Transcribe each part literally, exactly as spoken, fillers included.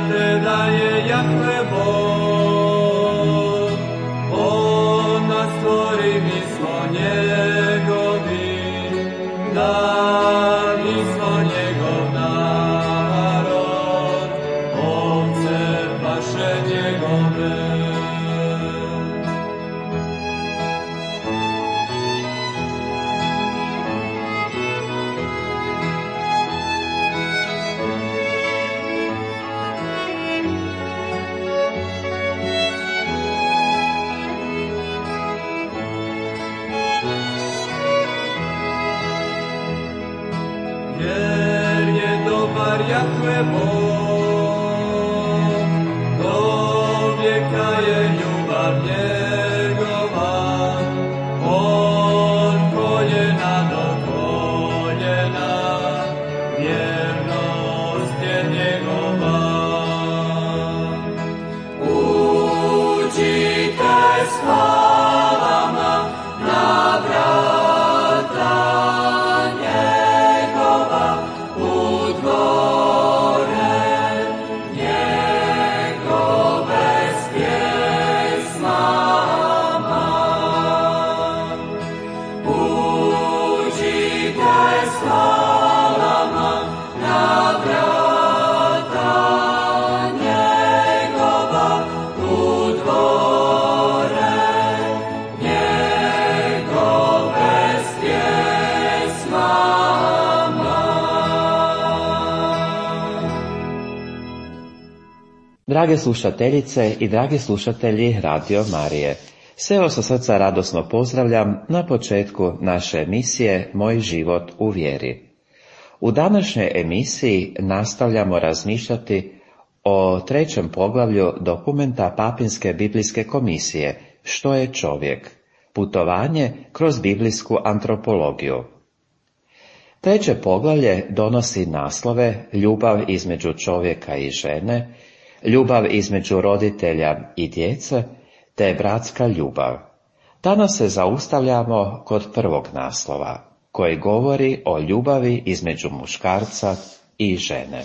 te da je Jahve Bog, On nas stvori, mi smo njegovi, da mi smo njegov narod, ovce paše njegove. Jer je dobar Jahve Bog, do vijeka je ljubav njegova, od koljena do koljena, vjernost je njegova. Uđite s hvalama na vrata njegova, u dvore njegove s pjesmama. Uđite s hvalama na vrata njegova, u dvore njegove s pjesmama. Drage slušateljice i dragi slušatelji Radio Marije, sve vas sa srca radosno pozdravljam na početku naše emisije Moj život u vjeri. U današnjoj emisiji nastavljamo razmišljati o trećem poglavlju dokumenta Papinske biblijske komisije Što je čovjek? Putovanje kroz biblijsku antropologiju. Treće poglavlje donosi naslove Ljubav između čovjeka i žene, Ljubav između roditelja i djece, te bratska ljubav. Danas se zaustavljamo kod prvog naslova, koji govori o ljubavi između muškarca i žene.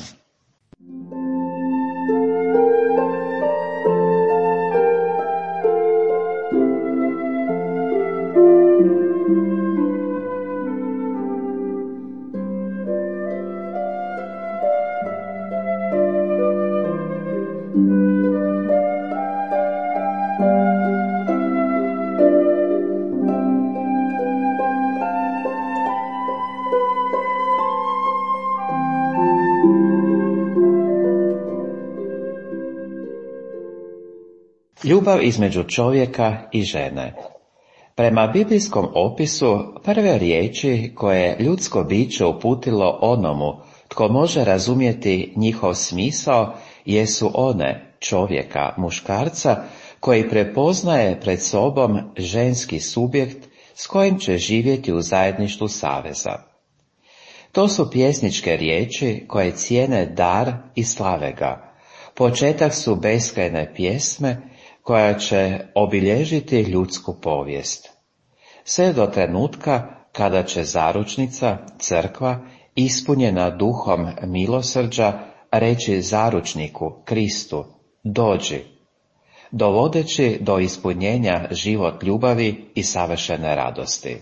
Ljubav između čovjeka i žene. Prema biblijskom opisu, prve riječi koje je ljudsko biće uputilo onomu tko može razumjeti njihov smisao jesu one, čovjeka, muškarca, koji prepoznaje pred sobom ženski subjekt s kojim će živjeti u zajedništvu saveza. To su pjesničke riječi koje cijene dar i slave ga. Početak su beskrajne pjesme koja će obilježiti ljudsku povijest. Sve do trenutka kada će zaručnica, crkva, ispunjena duhom milosrđa, reći zaručniku, Kristu, dođi, dovodeći do ispunjenja život ljubavi i savršene radosti.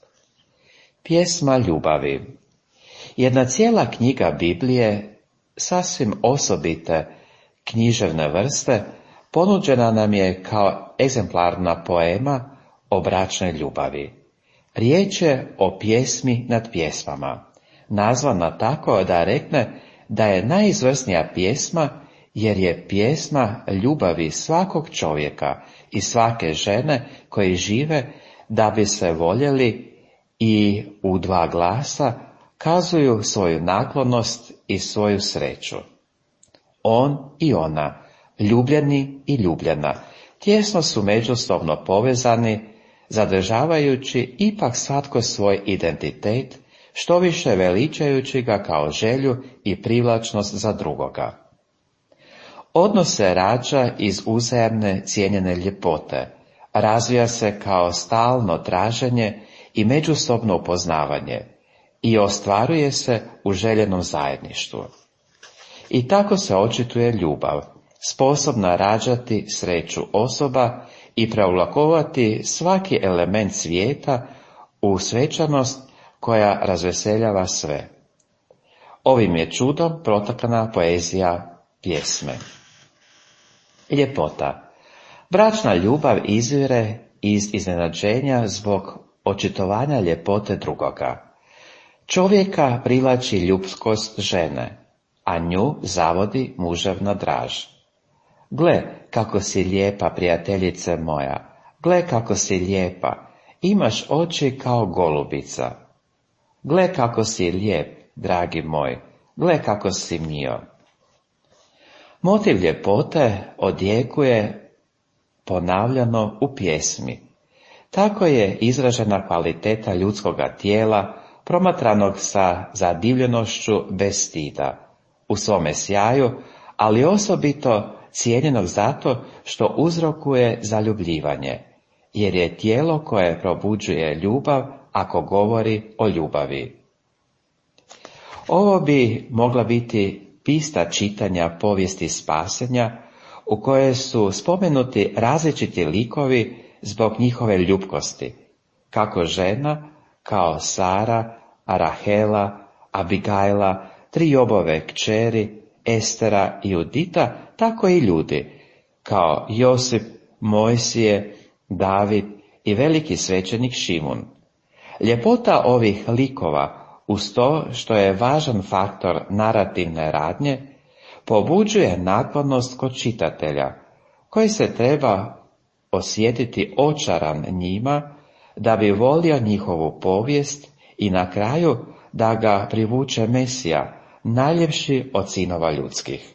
Pjesma ljubavi. Jedna cijela knjiga Biblije, sasvim osobite književne vrste, ponuđena nam je kao egzemplarna poema o bračnoj ljubavi. Riječ je o pjesmi nad pjesmama, nazvana tako da rekne da je najizvrsnija pjesma jer je pjesma ljubavi svakog čovjeka i svake žene koji žive da bi se voljeli i u dva glasa kazuju svoju naklonost i svoju sreću. On i ona, ljubljeni i ljubljena, tjesno su međusobno povezani, zadržavajući ipak svatko svoj identitet, što više veličajući ga kao želju i privlačnost za drugoga. Odnos se rađa iz uzajamne cijenjene ljepote, razvija se kao stalno traženje i međusobno upoznavanje i ostvaruje se u željenom zajedništvu. I tako se očituje ljubav, sposobna rađati sreću osoba i preoblikovati svaki element svijeta u svečanost koja razveseljava sve. Ovim je čudom protakana poezija pjesme. Ljepota. Bračna ljubav izvire iz iznenađenja zbog očitovanja ljepote drugoga. Čovjeka privlači ljubskost žene, a nju zavodi muževna draž. Gle, kako si lijepa, prijateljice moja, gle kako si lijepa, imaš oči kao golubica. Gle kako si lijep, dragi moj, gle kako si mio. Motiv ljepote odjekuje ponavljano u pjesmi. Tako je izražena kvaliteta ljudskoga tijela, promatranog sa zadivljenošću bez stida, u svome sjaju, ali osobito cijenjenog zato što uzrokuje zaljubljivanje, jer je tijelo koje probuđuje ljubav ako govori o ljubavi. Ovo bi mogla biti pista čitanja povijesti spasenja, u kojoj su spomenuti različiti likovi zbog njihove ljubkosti, kako žena, kao Sara, Rahela, Abigajla, tri Jobove kćeri, Estera i Judita, tako i ljudi, kao Josip, Mojsije, David i veliki svećenik Šimun. Ljepota ovih likova, uz to što je važan faktor narativne radnje, pobuđuje naklonost kod čitatelja, koji se treba osjetiti očaran njima, da bi volio njihovu povijest i na kraju da ga privuče Mesija, najljepši od sinova ljudskih.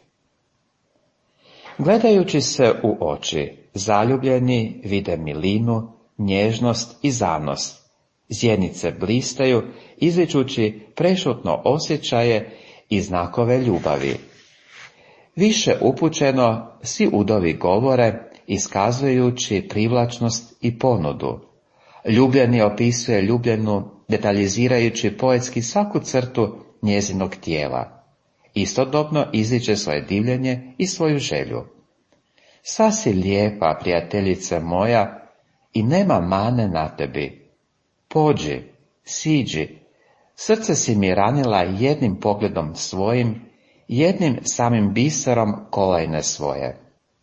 Gledajući se u oči, zaljubljeni vide milinu, nježnost i zanos. Zjenice blistaju, izričući prešutno osjećaje i znakove ljubavi. Više upućeno, svi udovi govore, iskazujući privlačnost i ponudu. Ljubljeni opisuje ljubljenu, detaljizirajući poetski svaku crtu njezinog tijela. Istodobno izriče svoje divljenje i svoju želju. Sva si lijepa, prijateljice moja, i nema mane na tebi. Pođi, siđi, srce si mi ranila jednim pogledom svojim, jednim samim biserom kolajne svoje.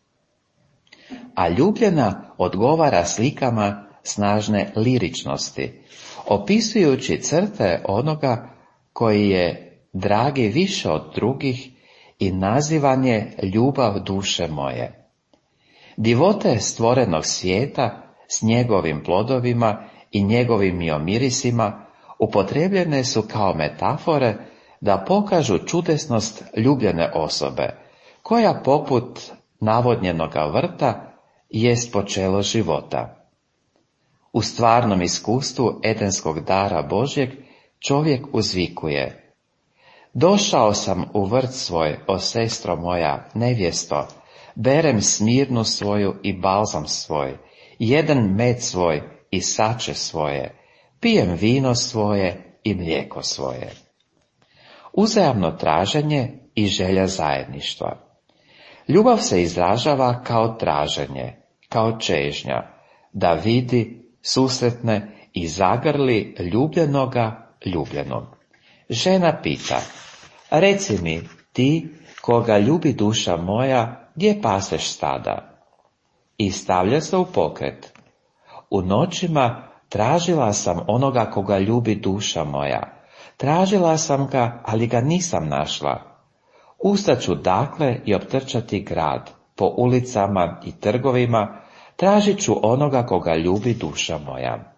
A ljubljena odgovara slikama snažne liričnosti, opisujući crte onoga koji je dragi više od drugih i nazivan je ljubav duše moje. Divote stvorenog svijeta s njegovim plodovima i njegovim miomirisima upotrebljene su kao metafore da pokažu čudesnost ljubljene osobe, koja poput navodnjenoga vrta jest počelo života. U stvarnom iskustvu edenskog dara Božjeg čovjek uzvikuje: došao sam u vrt svoj, o sestro moja, nevjesto, berem smirnu svoju i balzam svoj, jedan med svoj i sače svoje, pijem vino svoje i mlijeko svoje. Uzajamno traženje i želja zajedništva. Ljubav se izražava kao traženje, kao čežnja, da vidi, susretne i zagrli ljubljenoga ljubljenog. Žena pita: reci mi, ti, koga ljubi duša moja, gdje paseš stada? I stavlja se u pokret. U noćima tražila sam onoga koga ljubi duša moja. Tražila sam ga, ali ga nisam našla. Ustaću dakle i optrčati grad, po ulicama i trgovima, tražit ću onoga koga ljubi duša moja.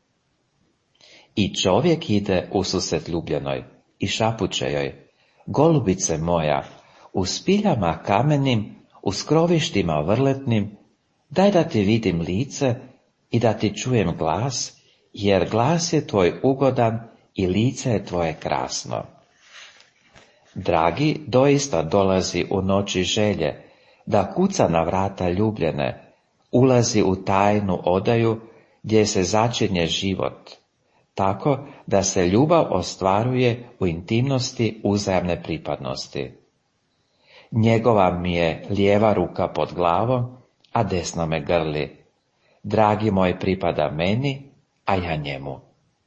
I čovjek ide ususret ljubljenoj i šapuće joj: golubice moja, u spiljama kamenim, u skrovištima vrletnim, daj da ti vidim lice i da ti čujem glas, jer glas je tvoj ugodan i lice je tvoje krasno. Dragi doista dolazi u noći želje, da kuca na vrata ljubljene, ulazi u tajnu odaju gdje se začinje život, tako da se ljubav ostvaruje u intimnosti uzajamne pripadnosti. Njegova mi je lijeva ruka pod glavom, a desno me grli. Dragi moj pripada meni, a ja njemu.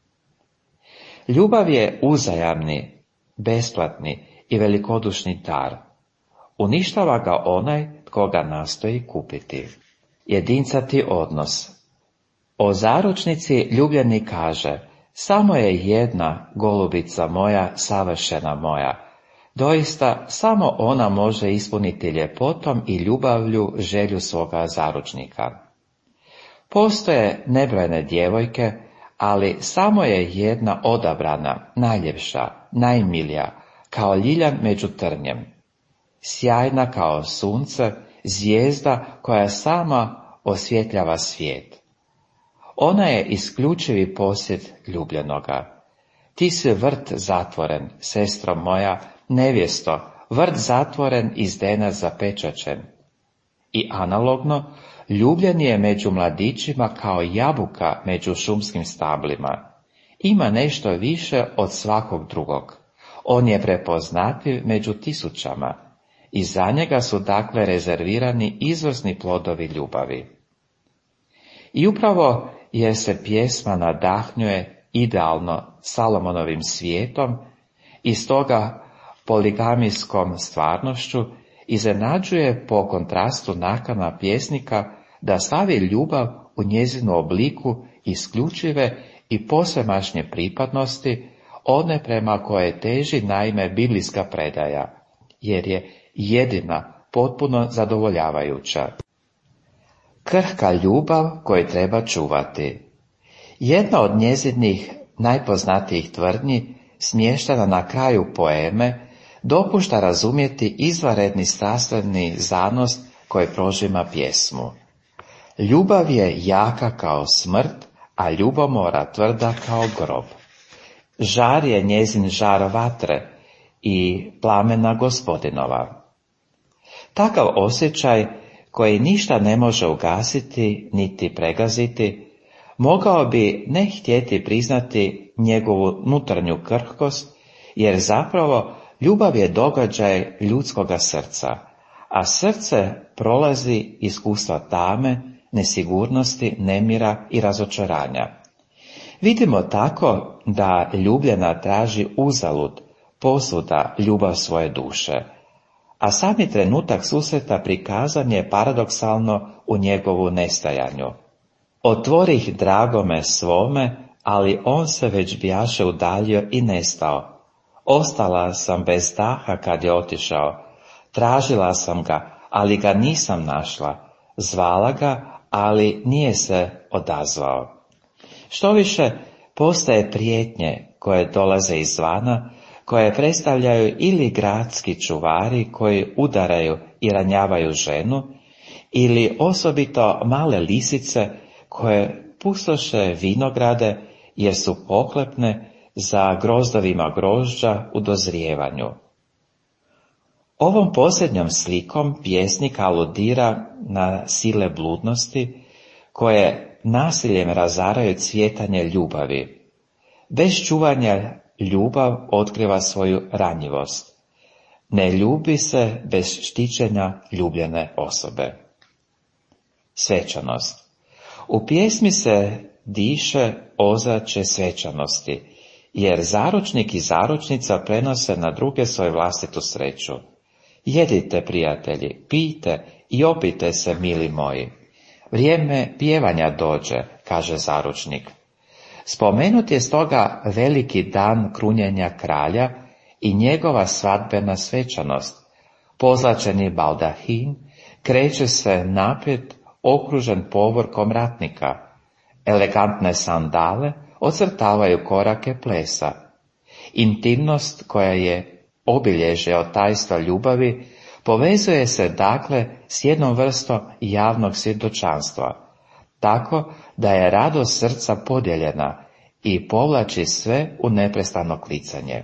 Ljubav je uzajamni, besplatni i velikodušni dar. Uništava ga onaj tko ga nastoji kupiti. Jedincati odnos. O zaručnici ljubljeni kaže: samo je jedna golubica moja, savršena moja. Doista, samo ona može ispuniti ljepotom i ljubavlju želju svoga zaručnika. Postoje nebrojene djevojke, ali samo je jedna odabrana, najljepša, najmilija, kao ljiljan među trnjem. Sjajna kao sunce, zvijezda koja sama osvjetljava svijet. Ona je isključivi posjed ljubljenoga. Ti si vrt zatvoren, sestro moja, nevjesto, vrt zatvoren i zdena zapečačen. I analogno, ljubljen je među mladićima kao jabuka među šumskim stablima. Ima nešto više od svakog drugog. On je prepoznatljiv među tisućama. I za njega su dakle rezervirani izvrsni plodovi ljubavi. I upravo jer se pjesma nadahnjuje idealno Salomonovim svijetom i stoga poligamijskom stvarnošću, iznenađuje po kontrastu nakana pjesnika da stavi ljubav u njezinu obliku isključive i posvemašnje pripadnosti, one prema koje teži naime biblijska predaja, jer je jedina potpuno zadovoljavajuća. Krhka ljubav koju treba čuvati. Jedna od njezinih najpoznatijih tvrdnji, smještena na kraju poeme, dopušta razumjeti izvanredni strastveni zanos koji prožima pjesmu. Ljubav je jaka kao smrt, a ljubomora tvrda kao grob. Žar je njezin žar vatre i plamena Gospodinova. Takav osjećaj, koji ništa ne može ugasiti niti pregaziti, mogao bi ne htjeti priznati njegovu unutarnju krhkost, jer zapravo ljubav je događaj ljudskoga srca, a srce prolazi iskustva tame, nesigurnosti, nemira i razočaranja. Vidimo tako da ljubljena traži uzalud, posvuda ljubav svoje duše, a sami trenutak susreta prikazan je paradoksalno u njegovu nestajanju. Otvorih dragome svome, ali on se već bijaše udaljio i nestao. Ostala sam bez daha kad je otišao, tražila sam ga, ali ga nisam našla, zvala ga, ali nije se odazvao. Štoviše, postoje prijetnje koje dolaze izvana, koje predstavljaju ili gradski čuvari koji udaraju i ranjavaju ženu, ili osobito male lisice koje pustoše vinograde jer su pohlepne za grozdovima grožđa u dozrijevanju. Ovom posljednjom slikom pjesnik aludira na sile bludnosti koje nasiljem razaraju cvjetanje ljubavi. Bez čuvanja ljubav otkriva svoju ranjivost. Ne ljubi se bez štićenja ljubljene osobe. Svečanost. U pjesmi se diše ozračje svečanosti, jer zaručnik i zaručnica prenose na druge svoju vlastitu sreću. Jedite, prijatelji, pijte i opijte se, mili moji. Vrijeme pjevanja dođe, kaže zaručnik. Spomenut je stoga veliki dan krunjenja kralja i njegova svadbena svečanost. Pozlačeni baldahin kreće se naprijed okružen povorkom ratnika. Elegantne sandale ocrtavaju korake plesa. Intimnost koja je obilježje od tajstva ljubavi povezuje se dakle s jednom vrstom javnog svjedočanstva, tako da je radost srca podijeljena i povlači sve u neprestano klicanje.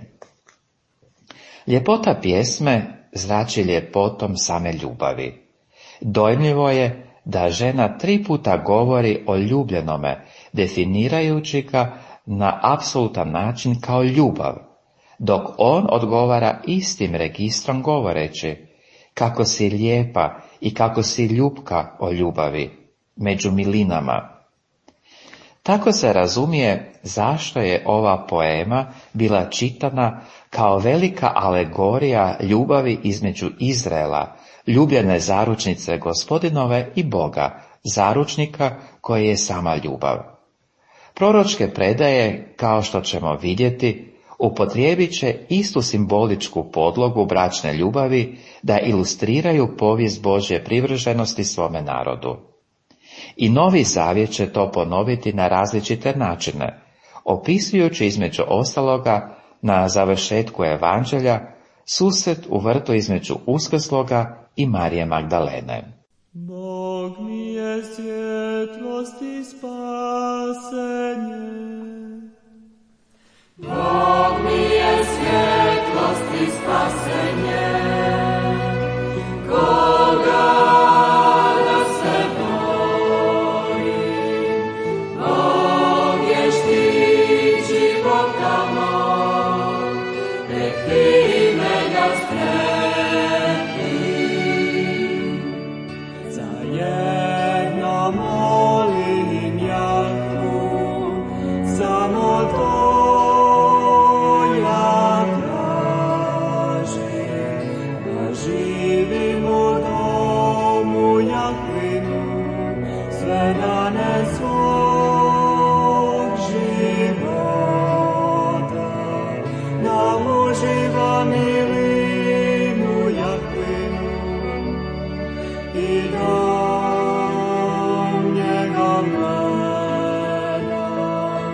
Ljepota pjesme zrači ljepotom same ljubavi. Dojmljivo je da žena tri puta govori o ljubljenome, definirajući ga na apsolutan način kao ljubav, dok on odgovara istim registrom govoreći: kako si lijepa i kako si ljupka o ljubavi, među milinama. Tako se razumije zašto je ova poema bila čitana kao velika alegorija ljubavi između Izraela, ljubljene zaručnice Gospodinove, i Boga, zaručnika koji je sama ljubav. Proročke predaje, kao što ćemo vidjeti, upotrijebit će istu simboličku podlogu bračne ljubavi da ilustriraju povijest Božje privrženosti svome narodu. I Novi Zavjet će to ponoviti na različite načine, opisujući između ostaloga na završetku Evanđelja susret u vrtu između Uskrsloga i Marije Magdalene. Bog mi je svjetlost i spasenje. Bog mi je svjetlost i spasenje. Koga da se bojim? Bog je štit života moj, nek ime ga strepi. Za jedno molim Jahvu, samo to ja tražim, da živim u domu Jahvinu sve dane svog života, da uživam milinu Jahvinu i dom njega gledam.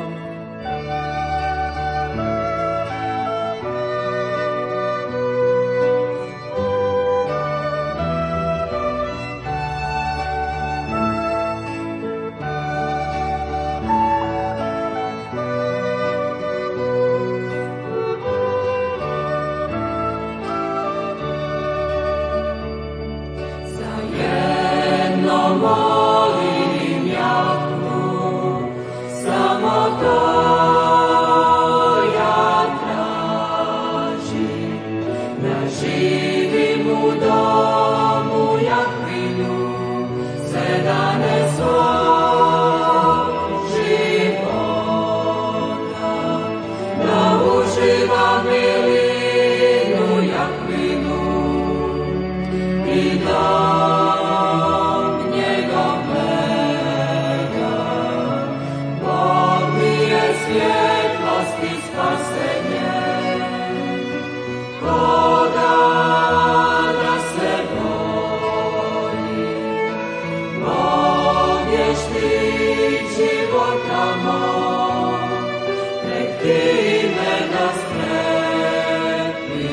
Za jedno molim Jahvu, samo to ja tražim, da živim u domu Jahvinu sve dane svog života, da uživam milinu Jahvinu i dom njegov gledam. Bog mi je svjetlost i spasenje. Koga da se bojim? Bog je štit života moj, nek ime ga strepi.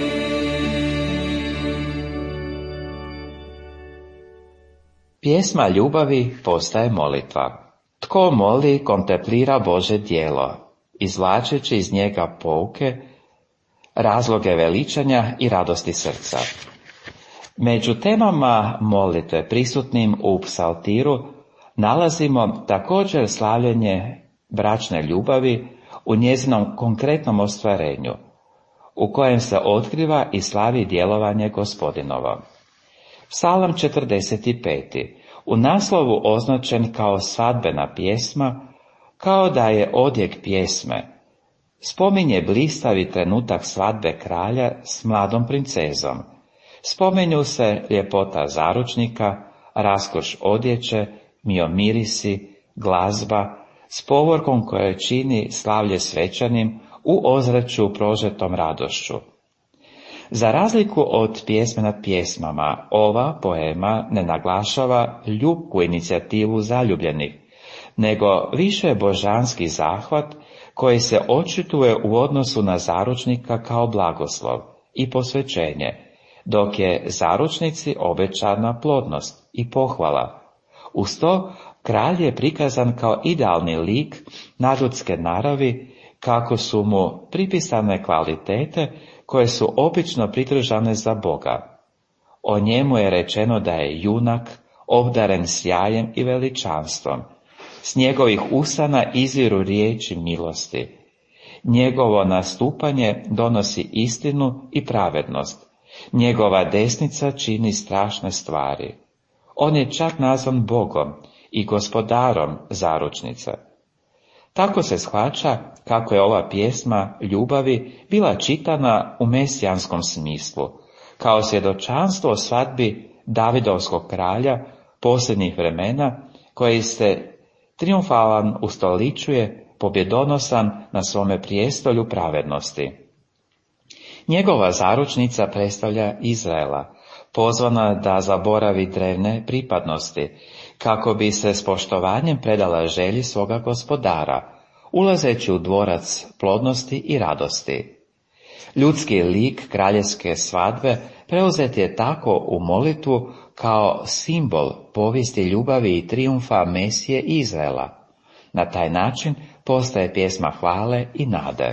Pjesma ljubavi postaje molitva. Tko moli, kontemplira Božje djelo, izvlačeći iz njega pouke, razloge veličanja i radosti srca. Među temama molitve prisutnim u psaltiru nalazimo također slavljenje bračne ljubavi u njezinom konkretnom ostvarenju, u kojem se otkriva i slavi djelovanje Gospodinovo. Psalam četrdeset pet. U naslovu označen kao svadbena pjesma, kao da je odjek pjesme, spominje blistavi trenutak svadbe kralja s mladom princezom. Spominju se ljepota zaručnika, raskoš odjeće, miomirisi, glazba, s povorkom koje čini slavlje svečanim u ozračju prožetom radošću. Za razliku od pjesme nad pjesmama, ova poema ne naglašava ljubku inicijativu zaljubljenih, nego više božanski zahvat koji se očituje u odnosu na zaručnika kao blagoslov i posvećenje, dok je zaručnici obećana plodnost i pohvala. Uz to, kralj je prikazan kao idealni lik nadljudske naravi, kako su mu pripisane kvalitete koje su obično pridržane za Boga. O njemu je rečeno da je junak, obdaren sjajem i veličanstvom. S njegovih usana izviru riječi milosti. Njegovo nastupanje donosi istinu i pravednost. Njegova desnica čini strašne stvari. On je čak nazvan Bogom i gospodarom zaručnice. Tako se shvaća kako je ova pjesma ljubavi bila čitana u mesijanskom smislu, kao svjedočanstvo o svadbi Davidovskog kralja posljednjih vremena, koji se triumfalan ustoličuje pobjedonosan na svome prijestolju pravednosti. Njegova zaručnica predstavlja Izraela, pozvana da zaboravi drevne pripadnosti, kako bi se s poštovanjem predala želji svoga gospodara, ulazeći u dvorac plodnosti i radosti. Ljudski lik kraljevske svadbe preuzet je tako u molitvu kao simbol povijesti ljubavi i trijumfa Mesije Izraela. Na taj način postaje pjesma hvale i nade.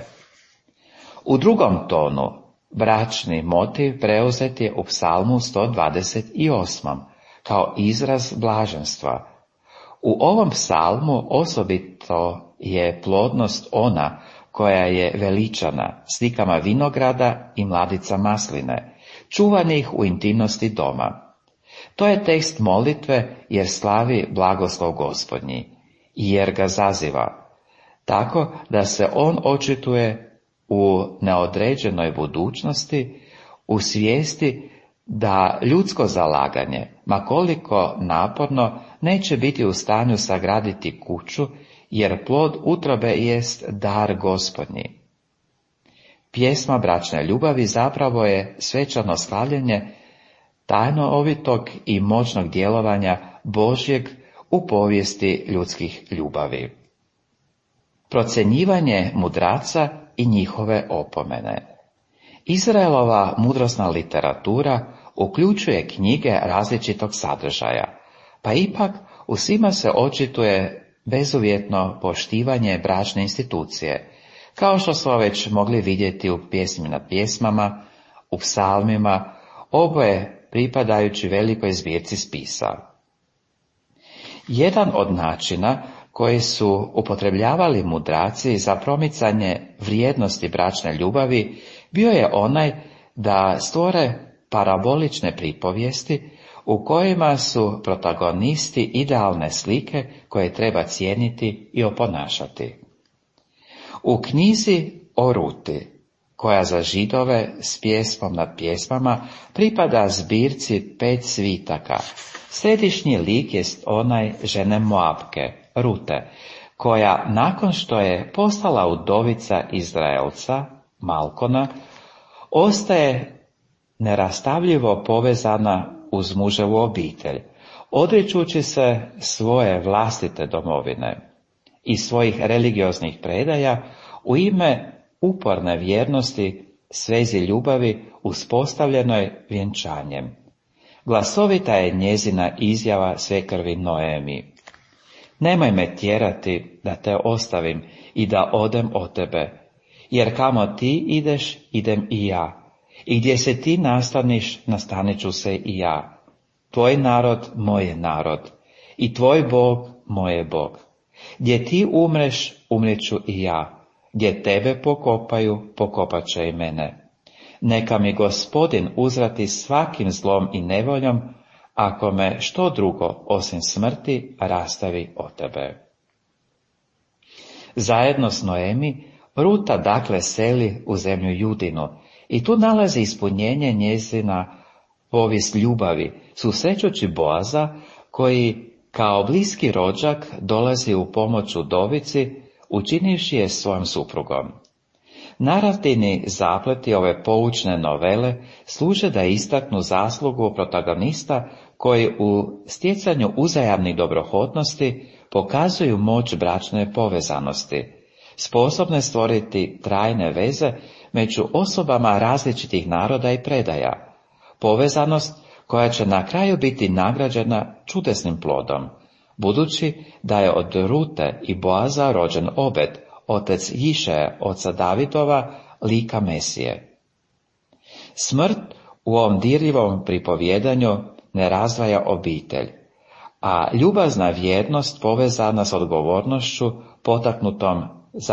U drugom tonu bračni motiv preuzet je u psalmu sto dvadeset osam kao izraz blaženstva. U ovom psalmu osobito je plodnost ona koja je veličana slikama vinograda i mladica masline, čuvanih u intimnosti doma. To je tekst molitve jer slavi blagoslov Gospodnji, jer ga zaziva, tako da se on očituje u neodređenoj budućnosti, u svijesti da ljudsko zalaganje, ma koliko naporno, neće biti u stanju sagraditi kuću, jer plod utrobe jest dar Gospodnji. Pjesma bračne ljubavi zapravo je svečano slavljenje tajnovitog i moćnog djelovanja Božjeg u povijesti ljudskih ljubavi. Procjenjivanje mudraca i njihove opomene. Izraelova mudrosna literatura uključuje knjige različitog sadržaja, pa ipak u svima se očituje bezuvjetno poštivanje bračne institucije, kao što smo već mogli vidjeti u Pjesmi nad pjesmama, u psalmima, oboje pripadajući velikoj zbirci spisa. Jedan od načina koji su upotrebljavali mudraci za promicanje vrijednosti bračne ljubavi bio je onaj da stvore parabolične pripovijesti u kojima su protagonisti idealne slike koje treba cijeniti i oponašati. U knjizi o Ruti, koja za Židove s pjesmom nad pjesmama pripada zbirci pet svitaka, središnji lik jest onaj žene Moabke, Rute, koja nakon što je postala udovica Izraelca, Malkona, ostaje nerastavljivo povezana uz muževu obitelj, odričući se svoje vlastite domovine i svojih religioznih predaja u ime uporne vjernosti svezi ljubavi uspostavljenoj vjenčanjem. Glasovita je njezina izjava svekrvi Noemi: nemoj me tjerati da te ostavim i da odem od tebe, jer kamo ti ideš, idem i ja, i gdje se ti nastaniš, nastanit ću se i ja. Tvoj narod, moj je narod, i tvoj Bog, moj je Bog. Gdje ti umreš, umrijeću i ja, gdje tebe pokopaju, pokopat će i mene. Neka mi Gospodin uzvrati svakim zlom i nevoljom, ako me što drugo osim smrti rastavi od tebe. Zajedno s Noemi, Ruta dakle seli u zemlju Judinu i tu nalazi ispunjenje njezina povijest ljubavi, susrećući Boaza, koji kao bliski rođak dolazi u pomoć udovici, učinivši je svojom suprugom. Narativni zapleti ove poučne novele služe da istaknu zaslugu protagonista koji u stjecanju uzajamnih dobrohotnosti pokazuju moć bračne povezanosti, sposobne stvoriti trajne veze među osobama različitih naroda i predaja, povezanost koja će na kraju biti nagrađena čudesnim plodom, budući da je od Rute i Boaza rođen Obed, otac Jišeja, oca Davidova, lika Mesije. Smrt u ovom dirljivom pripovjedanju ne razdvaja obitelj, a ljubazna vjernost povezana s odgovornošću potaknutom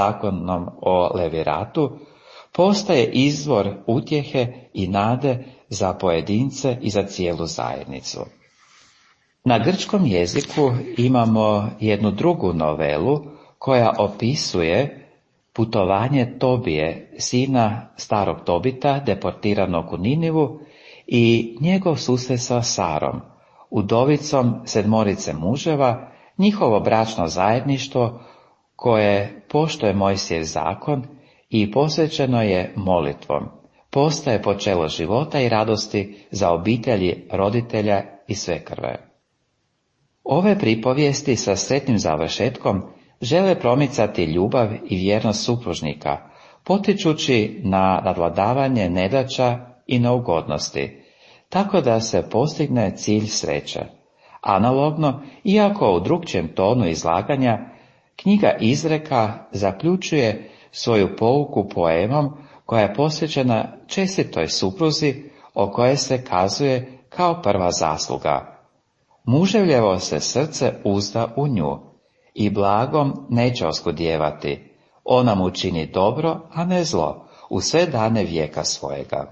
zakonom o leviratu postaje izvor utjehe i nade za pojedince i za cijelu zajednicu. Na grčkom jeziku imamo jednu drugu novelu koja opisuje putovanje Tobije, sina starog Tobita, deportiranog u Ninivu, i njegov susret sa Sarom, udovicom sedmorice muževa, njihovo bračno zajedništvo koje poštuje Mojsijev zakon i posvećeno je molitvom, postaje počelo života i radosti za obitelji roditelja i svekrve. Ove pripovijesti sa sretnim završetkom žele promicati ljubav i vjernost supružnika, potičući na nadvladavanje nedaća i neugodnosti, tako da se postigne cilj sreće. Analogno, iako u drukčijem tonu izlaganja, knjiga Izreka zaključuje svoju pouku poemom koja je posvećena čestitoj supruzi o kojoj se kazuje kao prva zasluga. Muževljevo se srce uzda u nju i blagom neće oskudijevati. Ona mu čini dobro, a ne zlo, u sve dane vijeka svojega.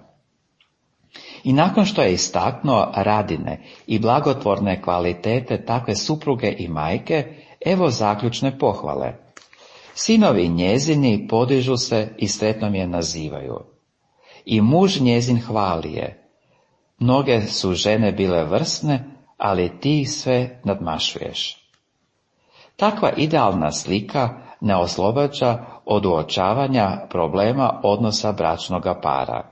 I nakon što je istaknuo radine i blagotvorne kvalitete takve supruge i majke, evo zaključne pohvale. Sinovi njezini podižu se i sretnom je nazivaju. I muž njezin hvali je. Mnoge su žene bile vrsne, ali ti sve nadmašuješ. Takva idealna slika ne oslobađa od uočavanja problema odnosa bračnoga para.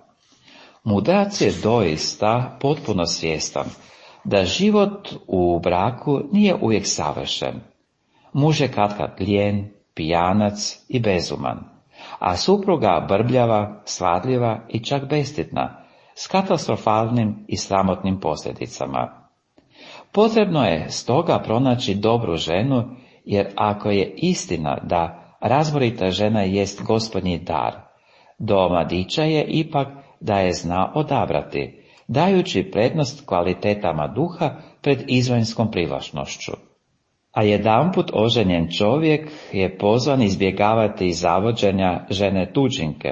Mudrac je doista potpuno svjestan da život u braku nije uvijek savršen. Muž je katkad lijen, pijanac i bezuman, a supruga brbljava, svadljiva i čak bestidna, s katastrofalnim i sramotnim posljedicama. Potrebno je stoga pronaći dobru ženu, jer ako je istina da razborita žena jest gospodnji dar, do mladića je ipak da je zna odabrati, dajući prednost kvalitetama duha pred izvanjskom privlačnošću. A jedanput oženjen čovjek je pozvan izbjegavati zavođenja žene tuđinke,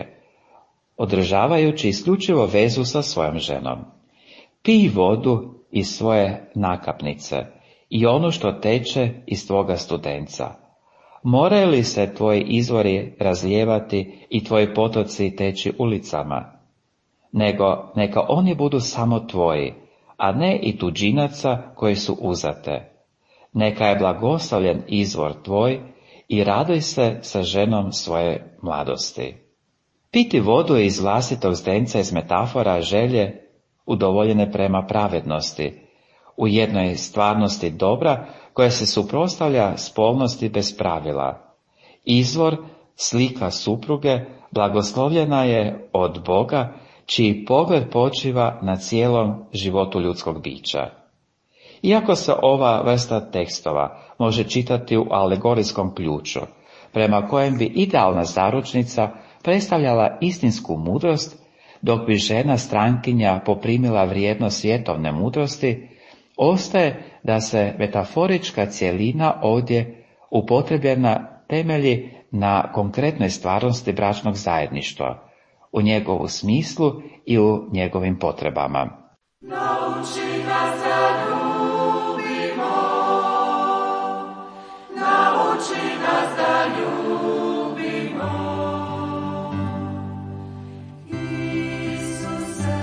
održavajući isključivo vezu sa svojom ženom. Pij vodu iz svoje nakapnice i ono što teče iz tvoga studenca. Moraju li se tvoji izvori razlijevati i tvoji potoci teći ulicama? Nego neka oni budu samo tvoji, a ne i tuđinaca koji su uzate. Neka je blagoslovljen izvor tvoj i raduj se sa ženom svoje mladosti. Piti vodu iz vlastitog zdenca iz metafora želje udovoljene prema pravednosti, u jednoj stvarnosti dobra koja se suprotstavlja spolnosti bez pravila. Izvor, slika supruge, blagoslovljena je od Boga, čiji pogled počiva na cijelom životu ljudskog bića. Iako se ova vrsta tekstova može čitati u alegorijskom ključu, prema kojem bi idealna zaručnica predstavljala istinsku mudrost, dok bi žena strankinja poprimila vrijednost svjetovne mudrosti, ostaje da se metaforička cjelina ovdje upotrebljena temelji na konkretnoj stvarnosti bračnog zajedništva, u njegovu smislu i u njegovim potrebama. Nauči nas da ljubimo, nauči nas da ljubimo. Isuse,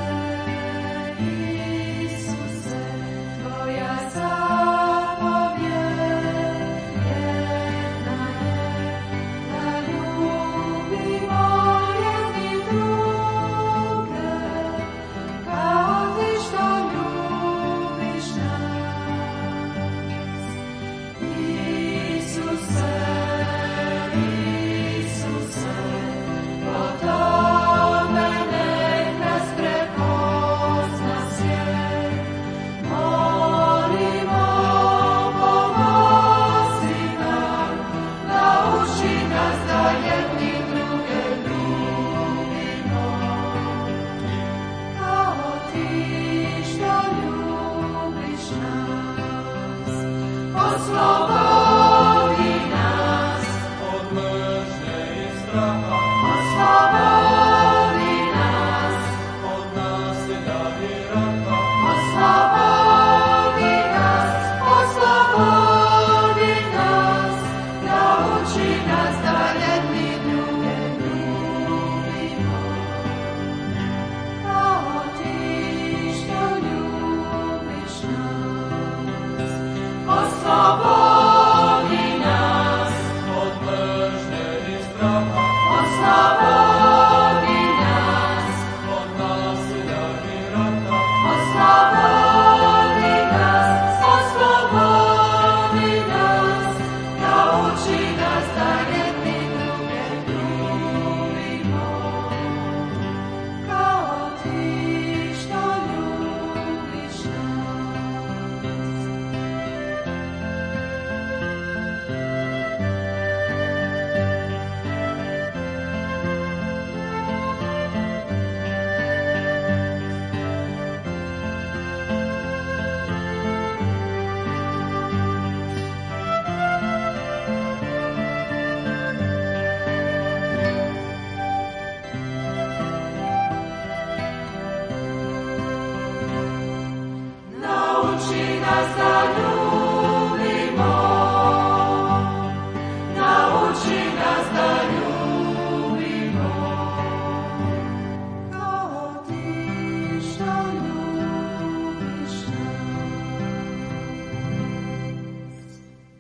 Isuse, tvoja zapovjed jedna je, da ljubimo jedni druge, kao ti što ljubiš nas. Isuse, Isuse, po tome nek nas prepozna svijet. Molimo, pomozi nam, nauči nas da jedni druge ljubimo. Kao ti što ljubiš nas, oslobodi nas od mržnje i straha, oslobodi nas od nasilja i nauči nas da ljubimo, nauči nas da ljubimo, kao ti što ljubiš nas.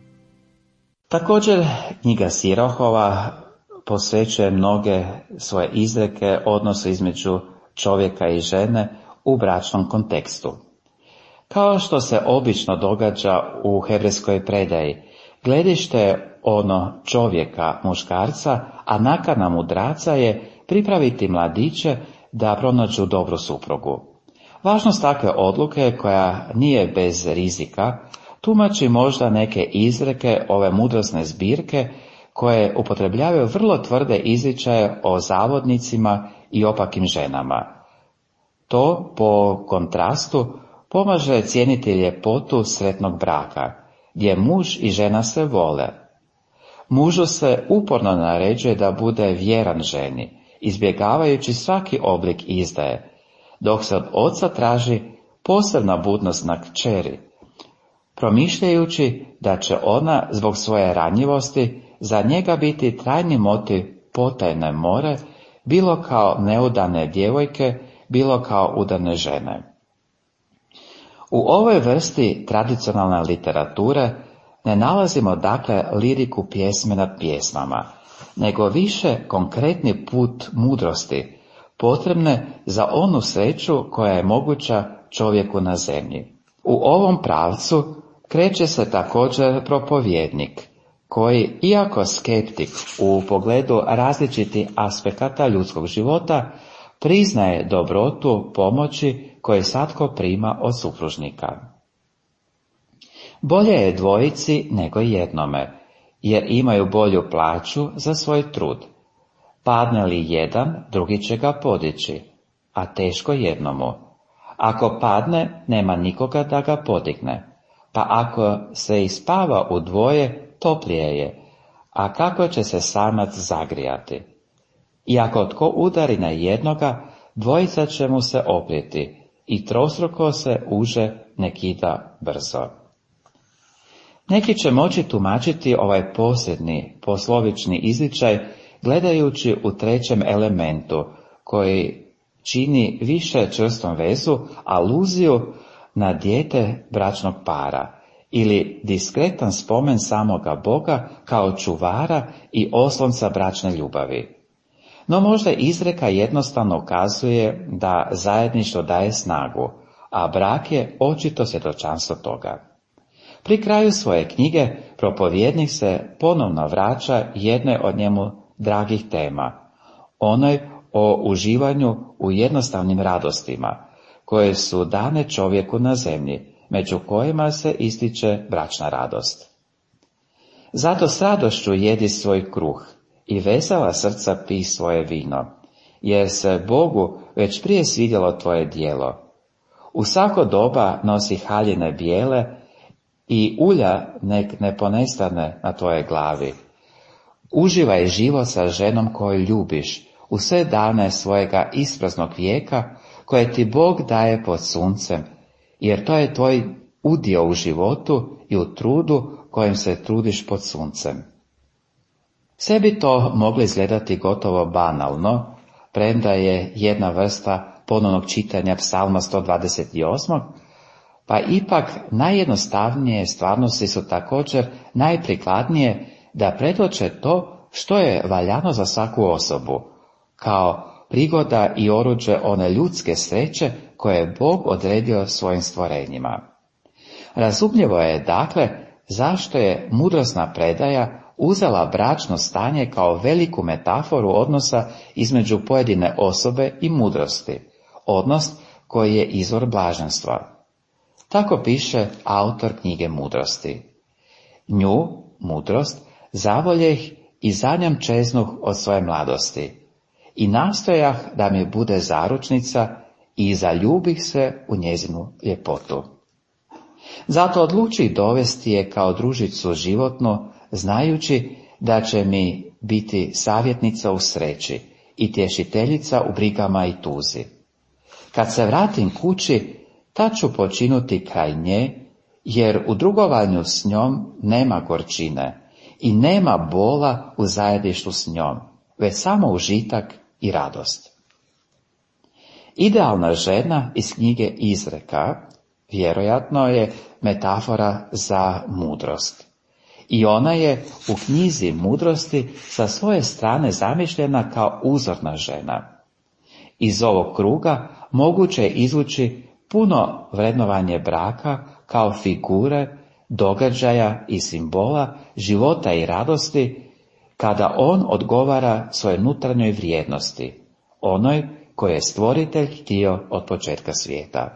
Također, knjiga Sirohova posvećuje mnoge svoje izreke odnosu između čovjeka i žene u bračnom kontekstu. Kao što se obično događa u hebrejskoj predaji, gledište je ono čovjeka, muškarca, a nakana mudraca je pripraviti mladiće da pronađu dobru suprugu. Važnost takve odluke, koja nije bez rizika, tumači možda neke izreke ove mudrosne zbirke koje upotrebljavaju vrlo tvrde izričaje o zavodnicima i opakim ženama. To, po kontrastu, pomaže cijeniti ljepotu sretnog braka, gdje muž i žena se vole. Mužu se uporno naređuje da bude vjeran ženi, izbjegavajući svaki oblik izdaje, dok se od oca traži posebna budnost na kćeri, promišljajući da će ona zbog svoje ranjivosti za njega biti trajni motiv potajne more, bilo kao neudane djevojke, bilo kao udane žene. U ovoj vrsti tradicionalne literature ne nalazimo dakle liriku pjesme nad pjesmama, nego više konkretni put mudrosti, potrebne za onu sreću koja je moguća čovjeku na zemlji. U ovom pravcu kreće se također propovjednik, koji, iako skeptik u pogledu različitih aspekata ljudskog života, priznaje dobrotu pomoći koje svatko prima od supružnika. Bolje je dvojici nego jednome, jer imaju bolju plaću za svoj trud. Padne li jedan, drugi će ga podići, a teško jednomu. Ako padne, nema nikoga da ga podigne, pa ako se ispava u dvoje, toplije je, a kako će se samac zagrijati? I ako tko udari na jednoga, dvojica će mu se oprijeti, i trostruko se uže ne kida brzo. Neki će moći tumačiti ovaj posljednji poslovični izričaj gledajući u trećem elementu, koji čini više čvrstom vezu, aluziju na dijete bračnog para, ili diskretan spomen samoga Boga kao čuvara i oslonca bračne ljubavi. No možda izreka jednostavno ukazuje da zajedništvo daje snagu, a brak je očito svjedočanstvo toga. Pri kraju svoje knjige propovjednik se ponovno vraća jedne od njemu dragih tema, onoj o uživanju u jednostavnim radostima, koje su dane čovjeku na zemlji, među kojima se ističe bračna radost. Zato s radošću jedi svoj kruh i vesela srca pij svoje vino, jer se Bogu već prije svidjelo tvoje djelo. U svako doba nosi haljine bijele i ulja nek ne ponestane na tvoje glavi. Uživaj život sa ženom koju ljubiš u sve dane svojega ispraznog vijeka koje ti Bog daje pod suncem, jer to je tvoj udio u životu i u trudu kojim se trudiš pod suncem. Sve bi to moglo izgledati gotovo banalno, premda je jedna vrsta ponovnog čitanja Psalma sto dvadeset osam, pa ipak najjednostavnije stvarnosti su također najprikladnije da predoče to što je valjano za svaku osobu, kao prigoda i oruđe one ljudske sreće koje je Bog odredio svojim stvorenjima. Razumljivo je, dakle, zašto je mudrosna predaja uzela bračno stanje kao veliku metaforu odnosa između pojedine osobe i mudrosti, odnos koji je izvor blaženstva. Tako piše autor knjige Mudrosti. Nju, mudrost, zavoljeh i za njom čeznuh od svoje mladosti, i nastojah da mi bude zaručnica i zaljubih se u njezinu ljepotu. Zato odluči dovesti je kao družicu životnu, znajući da će mi biti savjetnica u sreći i tješiteljica u brigama i tuzi. Kad se vratim kući, tad ću počinuti kraj nje jer u drugovanju s njom nema gorčine i nema bola u zajedništvu s njom, već samo užitak i radost. Idealna žena iz knjige Izreka vjerojatno je metafora za mudrost. I ona je u knjizi mudrosti sa svoje strane zamišljena kao uzorna žena. Iz ovog kruga moguće je izvući puno vrednovanje braka kao figure, događaja i simbola, života i radosti, kada on odgovara svojoj unutarnjoj vrijednosti, onoj koje je stvoritelj htio od početka svijeta.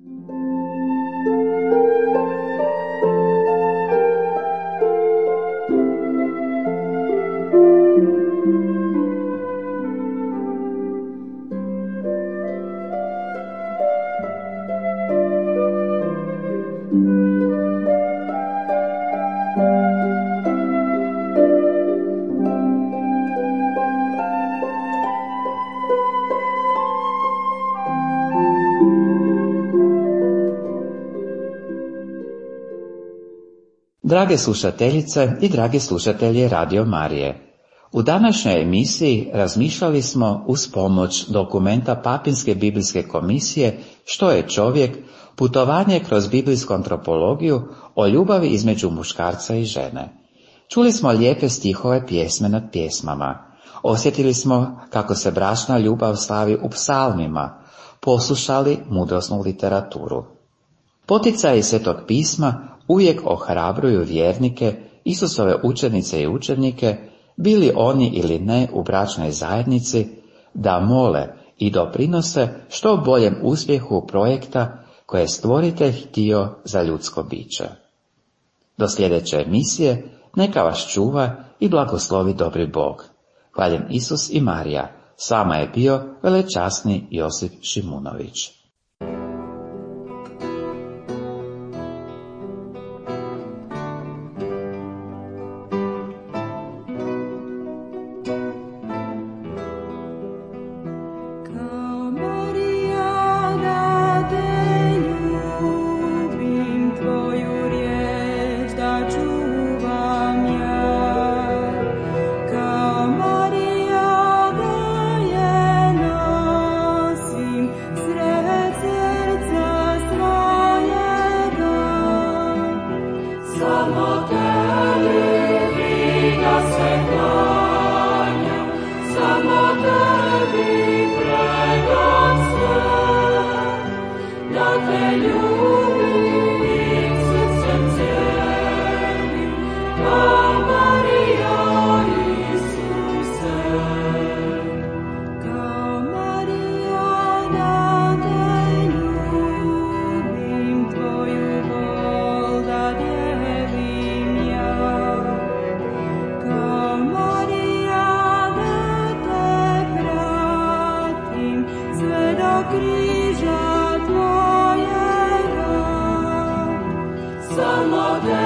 Drage slušateljice i dragi slušatelji Radio Marije, u današnjoj emisiji razmišljali smo uz pomoć dokumenta Papinske biblijske komisije Što je čovjek, putovanje kroz biblijsku antropologiju o ljubavi između muškarca i žene. Čuli smo lijepe stihove pjesme nad pjesmama. Osjetili smo kako se bračna ljubav slavi u psalmima, poslušali mudrosnu literaturu. Poticaji Svetog pisma uvijek ohrabruju vjernike, Isusove učenice i učenike, bili oni ili ne u bračnoj zajednici, da mole i doprinose što boljem uspjehu projekta koje je stvoritelj htio za ljudsko biće. Do sljedeće emisije neka vas čuva i blagoslovi dobri Bog. Hvaljen Isus i Marija, s vama je bio velečasni Josip Šimunović. Samo